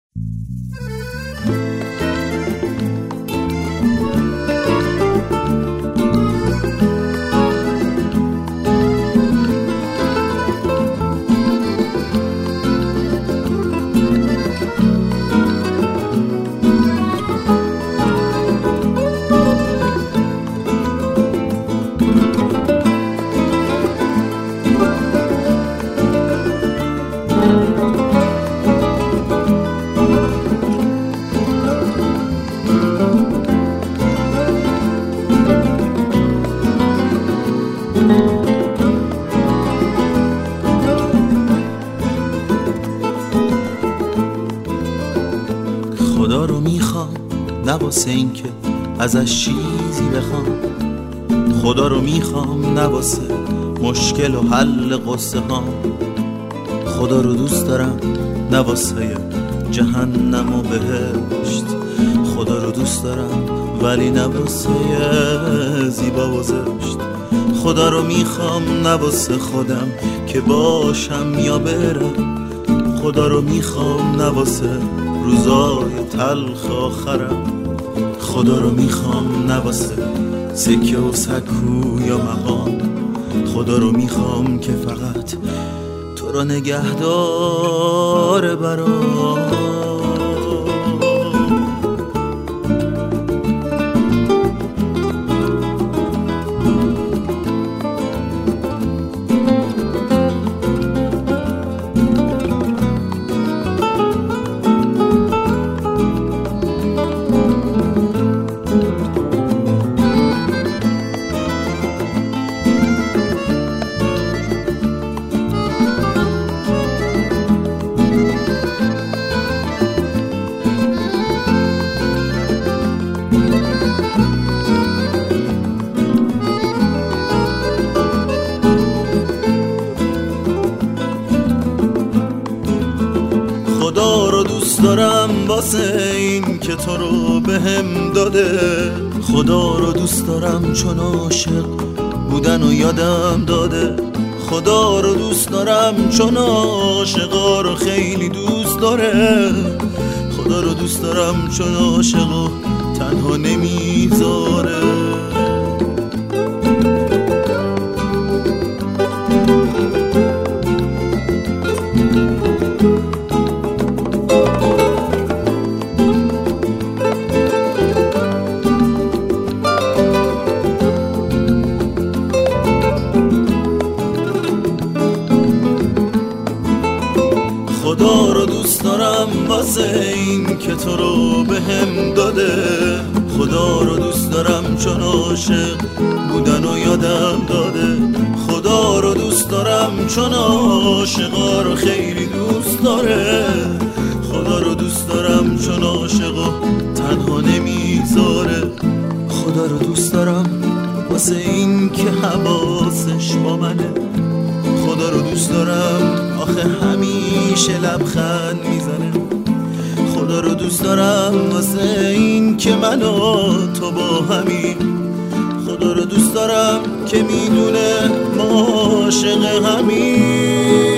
خدا رو میخوام نه واسه این که ازش چیزی بخوام، خدا رو میخوام نه واسه مشکل و حل قصه هام، خدا رو دوست دارم نه واسه جهنم و بهشت، خدا رو دوست دارم ولی نه واسه زیبا و زشت، خدا رو میخوام نه واسه خودم که باشم یا برم، خدا رو میخوام نه واسه روزای تلخ آخرم، خدا رو میخوام نه واسه سکه و سکو یا مقام، خدا رو میخوام که فقط تو رو نگهدار برام. خدا رو دوست دارم واسه این که تو رو بهم داده، خدا رو دوست دارم چون عاشق بودن و یادم داده، خدا رو دوست دارم چون عاشقا رو خیلی دوست داره، خدا رو دوست دارم چون عاشقو تنها نمیذاره. خدا رو دوست دارم واسه این که تو رو بهم داده، خدا رو دوست دارم چون عاشق بودن و یادم داده، خدا رو دوست دارم چون عاشقا رو خیلی دوست داره، خدا رو دوست دارم چون عاشقو تنها نمیذاره، خدا رو دوست دارم واسه این که حواسش با منه، خدا رو دوست دارم آخه همیشه لبخند میزنه، خدا رو دوست دارم واسه این که من و تو با همین، خدا رو دوست دارم که میدونه ما عاشق همین.